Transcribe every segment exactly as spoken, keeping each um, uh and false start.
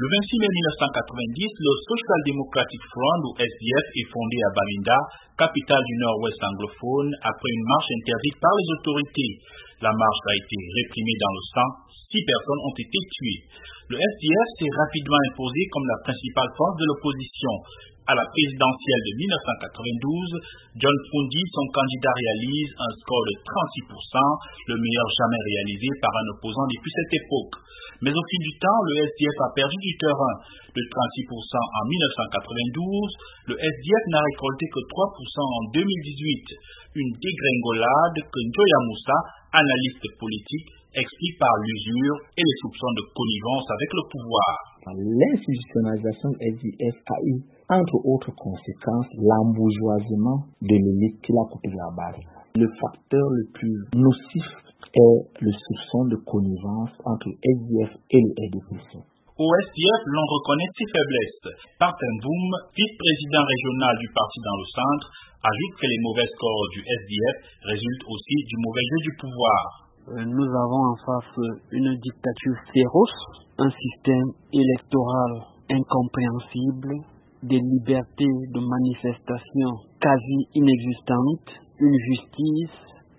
Le vingt-six mai mille neuf cent quatre-vingt-dix, le Social Democratic Front, ou S D F, est fondé à Bamenda, capitale du nord-ouest anglophone, après une marche interdite par les autorités. La marche a été réprimée dans le sang, six personnes ont été tuées. Le S D F s'est rapidement imposé comme la principale force de l'opposition. À la présidentielle de mille neuf cent quatre-vingt-douze, John Fundi, son candidat, réalise un score de trente-six pour cent, le meilleur jamais réalisé par un opposant depuis cette époque. Mais au fil du temps, le S D F a perdu du terrain. De trente-six pour cent en mille neuf cent quatre-vingt-douze, le S D F n'a récolté que trois pour cent en deux mille dix-huit. Une dégringolade que Njoya Moussa, analyste politique, explique par l'usure et les soupçons de connivence avec le pouvoir. L'institutionnalisation du S D F a eu, entre autres conséquences, l'embourgeoisement de l'élite qui l'a coupé la base. Le facteur le plus nocif est le soupçon de connivence entre le S D F et le R D P C. Au S D F, l'on reconnaît ses faiblesses. Partin Boum, vice-président régional du parti dans le centre, ajoute que les mauvais scores du S D F résultent aussi du mauvais jeu du pouvoir. Nous avons en face une dictature féroce, un système électoral incompréhensible, des libertés de manifestation quasi inexistantes, une justice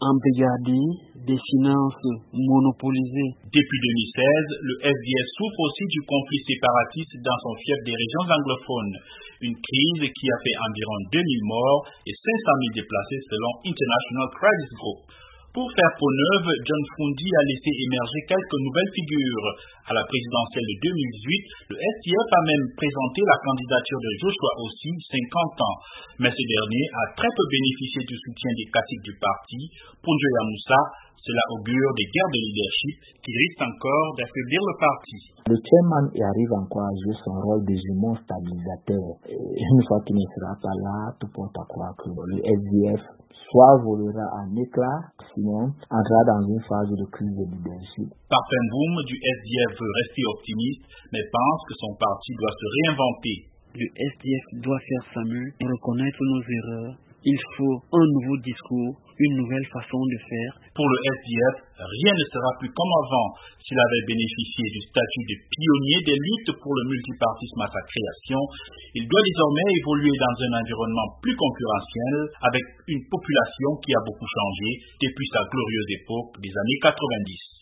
embrigadée, des finances monopolisées. Depuis deux mille seize, le S D F souffre aussi du conflit séparatiste dans son fief des régions anglophones. Une crise qui a fait environ deux mille morts et cinq cent mille déplacés selon International Crisis Group. Pour faire peau neuve, John Fundi a laissé émerger quelques nouvelles figures. À la présidentielle de deux mille dix-huit, le S D F a même présenté la candidature de Joshua Ossi, cinquante ans. Mais ce dernier a très peu bénéficié du soutien des caciques du parti. Pour Njoya Moussa, cela augure des guerres de leadership qui risquent encore d'affaiblir le parti. Le chairman arrive encore à jouer son rôle de jumeau stabilisateur. Et une fois qu'il ne sera pas là, tout porte à croire que le S D F soit volera en éclat, sinon entrera dans une phase de crise de leadership. Parfum Boom du S D F veut rester optimiste, mais pense que son parti doit se réinventer. Le S D F doit faire sa mue, reconnaître nos erreurs. Il faut un nouveau discours, une nouvelle façon de faire. Pour le S D F, rien ne sera plus comme avant. S'il avait bénéficié du statut de pionnier des luttes pour le multipartisme à sa création, il doit désormais évoluer dans un environnement plus concurrentiel avec une population qui a beaucoup changé depuis sa glorieuse époque des années quatre-vingt-dix.